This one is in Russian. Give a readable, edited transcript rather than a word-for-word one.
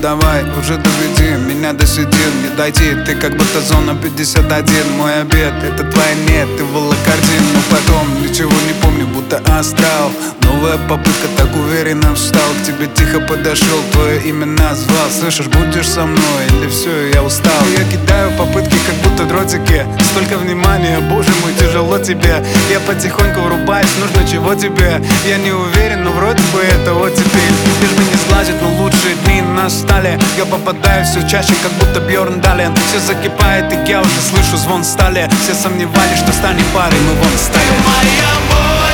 давай, уже доведи меня до седин. Не дойти, ты как будто зона 51. Мой обед, это твоя нет, ты волокордин. Но потом ничего не помню, будто астрал. Новая попытка, так уверенно встал. К тебе тихо подошел, твое имя назвал. Слышишь, будешь со мной или все, я устал. Я кидаю попытки, как будто дротики. Столько внимания, боже мой, тяжело тебе. Я потихоньку врубаюсь, нужно чего тебе. Я не уверен, но вроде бы это вот теперь. Лишь бы не сглазить, но лучшие дни настали. Я попадаю все чаще, как будто Бьорн Дален. Все закипает, и я уже слышу звон стали. Все сомневались, что станем парой, мы вон стали. Моя боль.